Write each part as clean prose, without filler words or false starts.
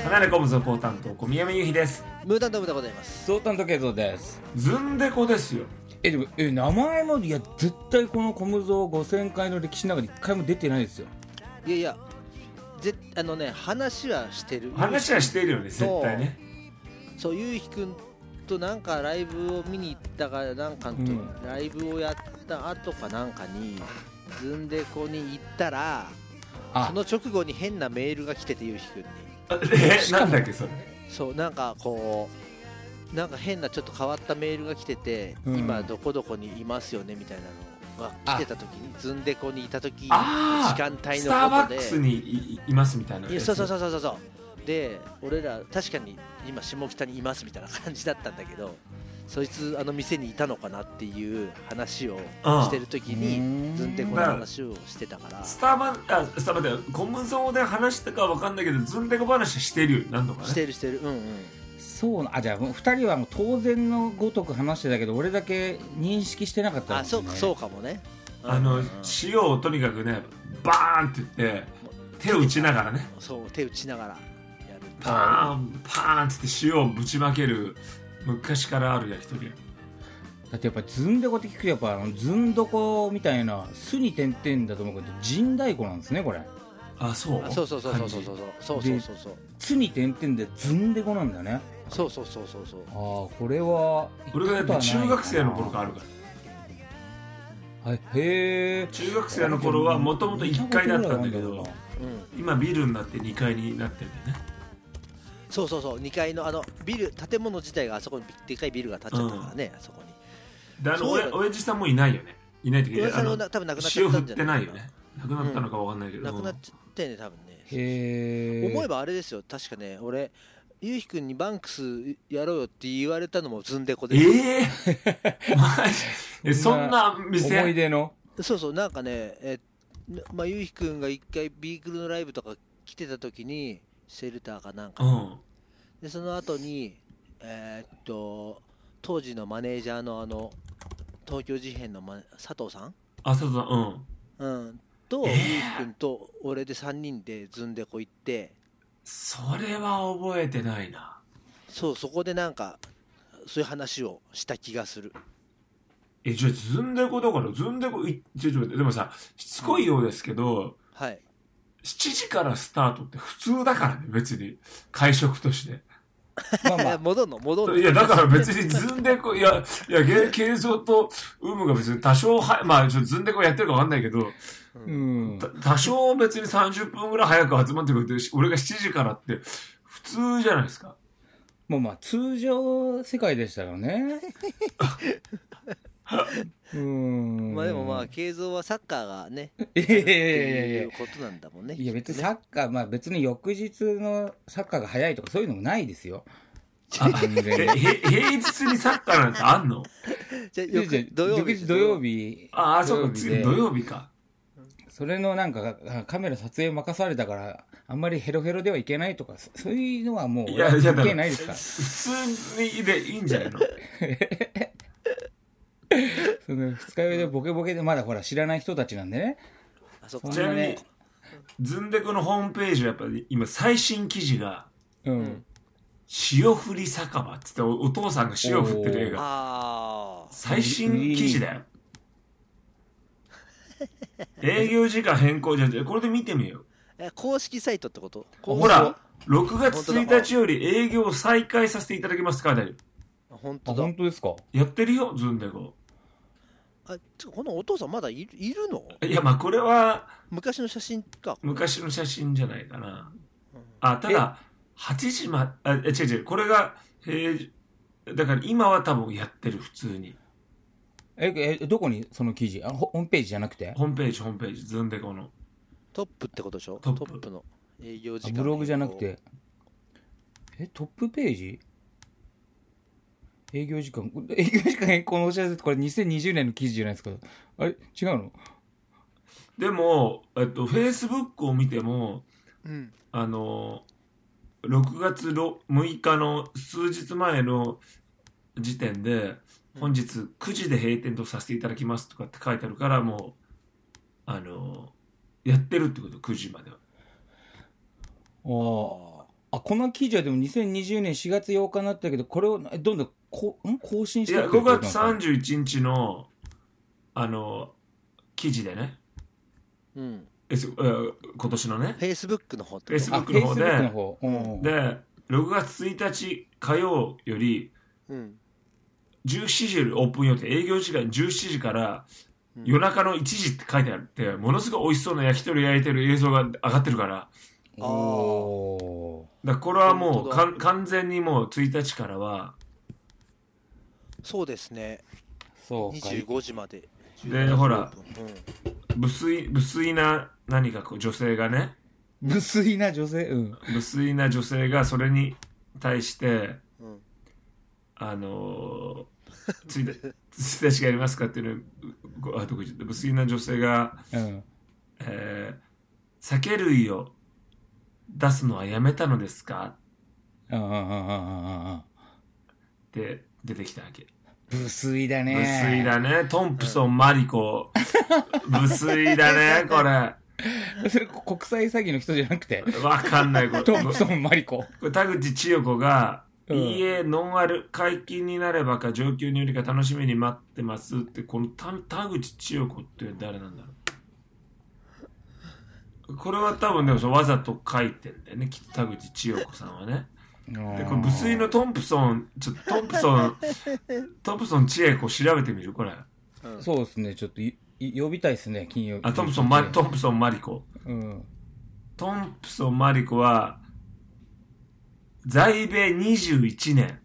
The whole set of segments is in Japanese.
離れ込むぞポータンと小宮山由紀です。 ムータントムでございます。 ゾウタンとケイゾウです。 ずんでこですよ。 でも名前も絶対このコムゾウ5000回の歴史の中に1回も出てないですよ。 いや話はしてる。 話はしているよね、絶対ね。 そう、ゆうひくんとなんかライブを見に行ったかなんかと、ライブをやった後かなんかにずんでこに行ったら、その直後に変なメールが来てて、ゆうひくんに。 なんだっけそれ。 そう、なんかこうなんか変なちょっと変わったメールが来てて、今どこどこにいますよねみたいなのが来てた時に、ずんでこにいた時時間帯のことでスターバックスに いますみたいな。 そうで、俺ら確かに今下北にいますみたいな感じだったんだけど、そいつ店にいたのかなっていう話をしてる時にずんでこの話をしてたから、 スターバックコムゾウで話したかわかんないけど、ずんでこ話してるよ、何度かね。してるそうな。じゃあ2人はもう当然のごとく話してたけど、俺だけ認識してなかったんですね。 そうかもね。 塩をとにかくねバーンって言って手を打ちながらね、 そう手打ちながらやる、 パーンって塩をぶちまける昔からある焼き鳥。 だってやっぱりずんでこって聞くと、やっぱずんどこみたいな巣に点々だと思うけど、陣太鼓なんですねこれ。 そう巣に点々でずんでこなんだね。 そうこれは俺がだって中学生の頃からあるから。 へえ。 中学生の頃はもともと1階だったんだけど、今ビルになって2階になってるんだよね。 そう2階のビル、建物自体があそこにでかいビルが建っちゃったからね、あそこに。 で親父さんもいないよね。いないって言うけど、 多分なくなっちゃったんじゃない。 塩振ってないよね。なくなったのかわかんないけど、 なくなっちゃってね、多分ね。 思えばあれですよ、確かね、俺ゆうひくんにバンクスやろうよって言われたのもずんでこです。 マジそんな店思い出の。 そうなんかね、ゆうひくんが一回ビークルのライブとか来てた時にシェルターかなんか、でその後に当時のマネージャーの東京事変の佐藤さんとゆうひくんと俺で3人でずんでこ行って、 それは覚えてないな。 そこでなんかそういう話をした気がする。 じゃあずんでこだから、ずんでこでもさ、しつこいようですけど、7時からスタートって普通だからね、別に会食として。 戻んの。 いやだから別にずんでこ慶三とウムが別に多少ずんでこやってるかわかんないけど、多少別に30分ぐらい早く集まってくるって、俺が7時からって普通じゃないですか。 もう通常世界でしたよね。 でも慶三はサッカーがねっていうことなんだもんね。 いや別にサッカー、別に翌日のサッカーが早いとかそういうのもないですよ。 平日にサッカーなんてあんの？ じゃあ土曜日。 そうか、次土曜日か。 それのなんかカメラ撮影任されたからあんまりヘロヘロではいけないとか、そういうのはもう関係ないですから。 普通にでいいんじゃないの？ その二日酔いでボケボケでまだほら知らない人たちなんでね。 ちなみにずんでこのホームページはやっぱり今最新記事が、塩振り酒場っつってお父さんが塩振ってる映画、最新記事だよ。営業時間変更じゃん。これで見てみよう。 公式サイトってこと？ ほら、6月1日より営業を再開させていただきますって書いてある。 本当ですか？ やってるよ、ずんでこ。 このお父さんまだいるの？ いや、これは昔の写真か。 昔の写真じゃないかな。ただ8時違う、これがだから今は多分やってる、普通に。 どこにその記事？ホームページじゃなくて？ ホームページ、ずんでこのトップってことでしょ？ トップの営業時間。 ブログじゃなくて、トップページ？営業時間変更のお知らせって、これ2020年の記事じゃないですか。あれ違うの？ でもFacebook を見ても、6月6日の数日前の時点で、本日9時で閉店とさせていただきますとかって書いてあるから、もうやってるってこと、9時までは。 この記事はでも2020年4月8日になったけど、これをどんどん更新していや、5月31日の、記事でね。 うん。 今年のね。 Facebook の方ってこと。Facebook の方で。 Facebook の方。 で、6月1日火曜より、17時よりオープン予定、営業時間17時から夜中の1時って書いてあって、ものすごい美味しそうな焼き鳥焼いてる映像が上がってるから。だからこれはもう完全にもう1日からは。 そうですね。 そうか。 25時まで。 で、ほら、無粋な何かこう女性がね。 無粋な女性無粋な女性がそれに対して、1日がやりますかっていうの無粋な女性が、酒類を出すのはやめたのですかって出てきたわけ。 無粋だね。 無粋だね。トンプソン・マリコ。無粋だね、これ。 それ国際詐欺の人じゃなくて。 わかんない、これ。 トンプソン・マリコ。 これ田口千代子が、いいえ、ノンアル、解禁になればか、状況によりか楽しみに待ってますって、この田口千代子って誰なんだろう。これは多分でもわざと書いてんだよね、きっと田口千代子さんはね。で、これ無粋のトンプソン千恵子調べてみるこれ。 そうですね、ちょっと呼びたいですね、金曜日。 トンプソンマリコ。トンプソンマリコは、在米21年。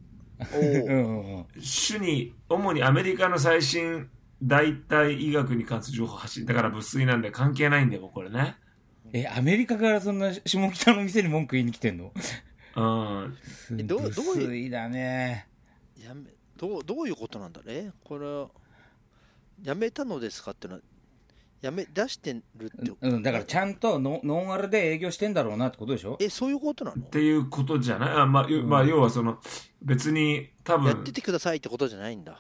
主にアメリカの最新代替医学に関する情報発信。だから無粋なんで関係ないんだよ、これね。 アメリカからそんな下北の店に文句言いに来てんの？ どういうだね。 どういうことなんだね。これやめたのですかってのは出してるって、 だからちゃんとノンアルで営業してんだろうなってことでしょ。 そういうことなのっていうことじゃない。要はその別に多分やっててくださいってことじゃないんだ。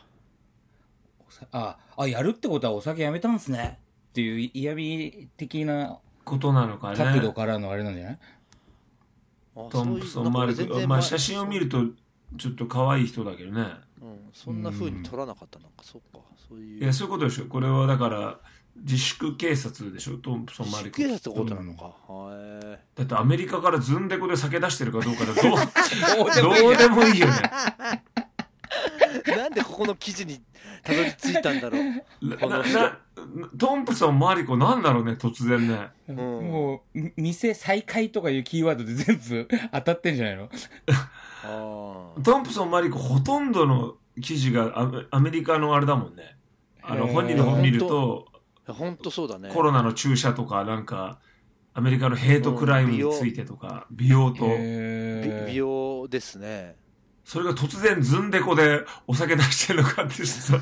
やるってことはお酒やめたんですねっていう嫌味的なことなのかね。 角度からのあれなんじゃない。 トンプソンマリコ、写真を見るとちょっと可愛い人だけどね。 そんな風に撮らなかった。なんかそうか、そういう。 いや、そういうことでしょ。これはだから自粛警察でしょ、トンプソンマリコ。 自粛警察ってことなのか。 だってアメリカからずんでこで酒出してるかどうかでどうでもいいよね。 なんでここの記事にたどり着いたんだろう。 トンプソンマリコなんだろうね、突然ね。 もう店再開とかいうキーワードで全部当たってんじゃないの。 トンプソンマリコほとんどの記事がアメリカのあれだもんね。本人の本見ると本当そうだね。 コロナの注射とかなんかアメリカのヘイトクライムについてとか、美容と美容ですね。 それが突然ずんでこでお酒出してるのかってさ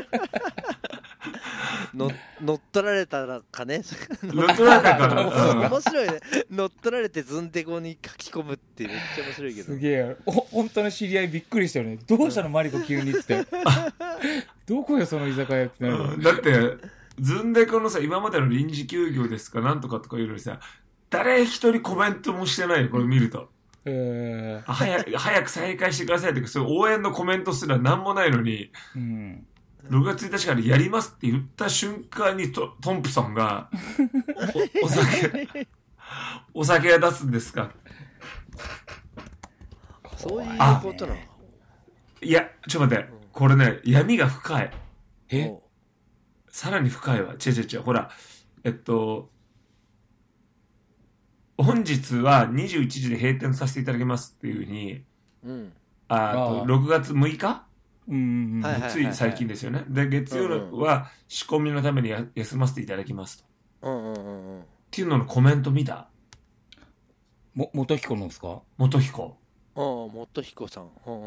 乗っ取られたかね。 乗っ取られたから面白いね。乗っ取られてずんでこに書き込むってめっちゃ面白いけど。 すげえ。本当の知り合いびっくりしたよね。どうしたのマリコ急にってどこよその居酒屋ってなる。 だってずんでこのさ、今までの臨時休業ですかなんとかとか言うのにさ、誰一人コメントもしてないよ、これ見ると。早く再開してくださいってそういう応援のコメントすら何もないのに、6月1日からやりますって言った瞬間にトンプソンがお酒出すんですか。 そういうことなの。 いやちょっと待って、これね闇が深い。さらに深いわ。違うほら本日は21時で閉店させていただきますっていうふうに、6月6日、つい最近ですよね。で月曜は仕込みのために休ませていただきますと、っていうののコメント見た？ 元彦のですか？ 元彦さん。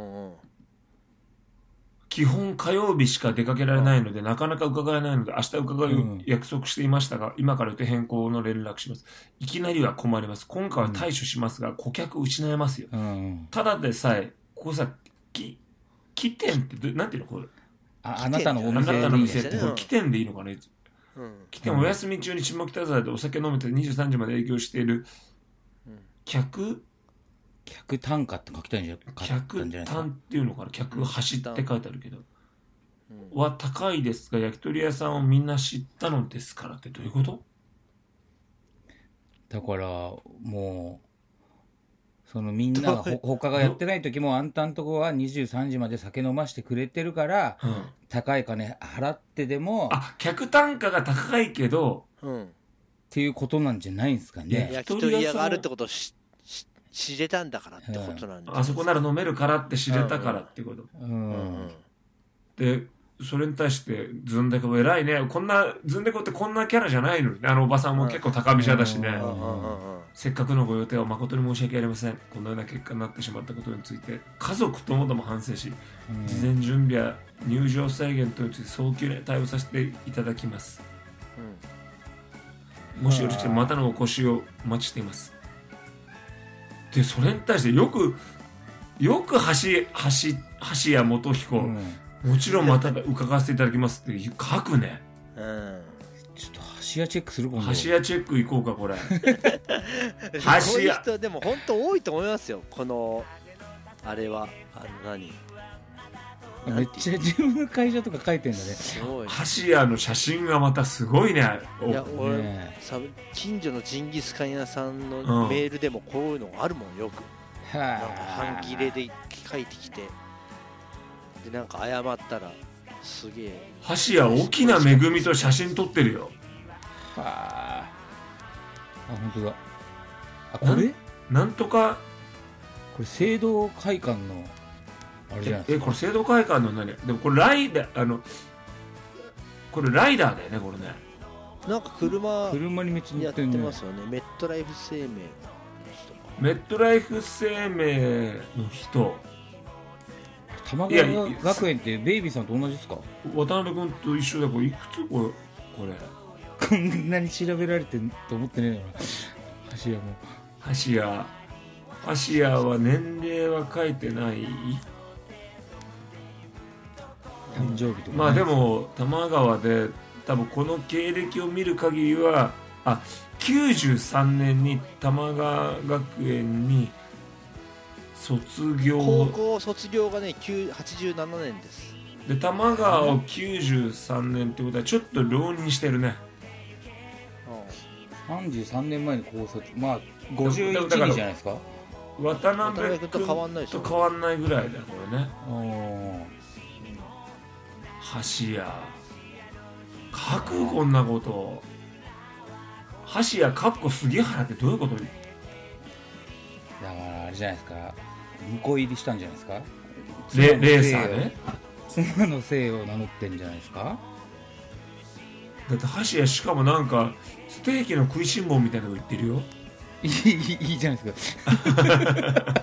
基本火曜日しか出かけられないのでなかなか伺えないので明日伺う約束していましたが、今から予定変更の連絡します。いきなりは困ります。今回は対処しますが、顧客失えますよ。ただでさえここさ起点ってなんていうのこれ。 あなたのお店ってこれ起点でいいのかね。起点お休み中に下北沢でお酒飲めて23時まで営業している客客単価って書きたいんじゃない客ですか。 単っていうのかな、客端って書いてあるけど、は高いですが焼き鳥屋さんをみんな知ったのですからってどういうこと？ だからもうそのみんなが他がやってない時もあんたんとこは23時まで酒飲ましてくれてるから、高い金払ってでも客単価が高いけど、 っていうことなんじゃないんですかね。 焼き鳥屋があるってことを知れたんだからってことなんで、 あそこなら飲めるからって知れたからってこと、でそれに対してずんでこ偉いね、こんなずんでこってこんなキャラじゃないのに、おばさんも結構高飛車だしね、せっかくのご予定は誠に申し訳ありません、このような結果になってしまったことについて家族ともども反省し、事前準備や入場制限等について早急に対応させていただきます、もしよろしければまたのお越しをお待ちしています。でそれに対してよく橋谷元彦、もちろんまた伺わせていただきますって書くね。 ちょっと橋屋チェックするかも。 橋屋チェック行こうかこれ。 橋屋人でも本当多いと思いますよ。このあれはめっちゃ自分の会社とか書いてんだね。 すごい。 橋屋の写真がまたすごいね。 いや俺近所のジンギスカン屋さんのメールでもこういうのあるもんよく。なんか半切れで書いてきて。でなんか謝ったらすげえ橋屋大きな恵みと写真撮ってるよ。 あ本当だ。これなんとかこれ聖堂会館のあれじゃないですか。 これ聖堂会館の何でもこれライダーこれライダーだよねこれね。 なんか車にめっちゃ乗ってるね。 やってますよね。メットライフ生命の人か。 メットライフ生命の人。 玉川学園ってベイビーさんと同じですか？ 渡辺君と一緒だ。これいくつこれこんなに調べられてると思ってねえのな。橋屋も橋屋は年齢は書いてない。 誕生日とか、ね、 まあでも玉川で多分この経歴を見る限りは93年に玉川学園に卒業。 高校卒業がね87年です。 で玉川を93年ってことはちょっと浪人してるね。 33年前に高卒、まあ51人じゃないですか。 渡辺君と変わんないぐらいだよこれね。橋屋書くこんなこと。橋屋かっこ杉原ってどういうこと？ だからあれじゃないですか、婿入りしたんじゃないですか。 レーサーね。 妻の姓を名乗ってんじゃないですか。 だって橋屋しかもなんかステーキの食いしん坊みたいなの言ってるよ。 いいじゃないですか。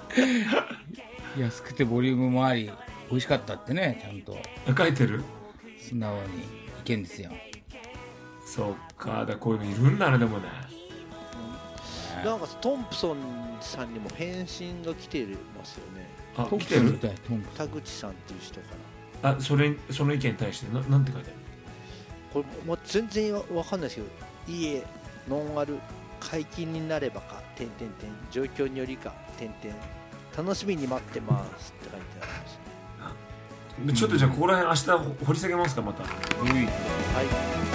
安くてボリュームもあり美味しかったってね、ちゃんと書いてる。 素直に意見ですよ。 そっか、だこういうのいるんだね。でもね、 なんかトンプソンさんにも返信が来てますよね。 来てる。 田口さんっていう人から。 その意見に対してなんて書いてある？ これもう全然わかんないですけど、いいえノンアル解禁になればか状況によりか楽しみに待ってますって書いてありますね。 ちょっとじゃあここら辺明日掘り下げますかまた。 はい。